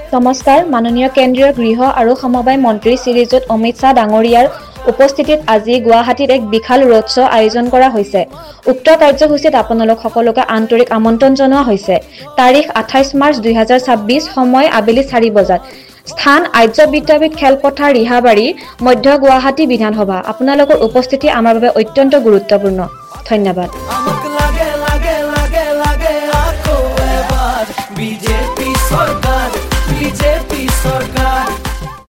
নমস্কাৰ মাননীয় কেন্দ্ৰীয় গৃহ আৰু সমবায় মন্ত্ৰী শ্ৰীযুত অমিত শ্বাহ ডাঙৰীয়াৰ উপস্থিতিত আজি গুৱাহাটীত এক বিশাল ৰোড শ্ব' আয়োজন কৰা হৈছে। উক্ত কাৰ্যসূচীত আপোনালোক সকলোকে আন্তৰিক আমন্ত্ৰণ জনোৱা হৈছে। তাৰিখ 28 মাৰ্চ 2026 সময় আবেলি 4 বজাত। স্থান আৰ্য বিদ্যাপীঠ খেলপথাৰ ৰিহাবাৰী মধ্য গুৱাহাটী বিধানসভা। আপোনালোকৰ উপস্থিতি আমাৰ বাবে অত্যন্ত গুৰুত্বপূৰ্ণ। ধন্যবাদ। বিজেপি সরকার বিজেপি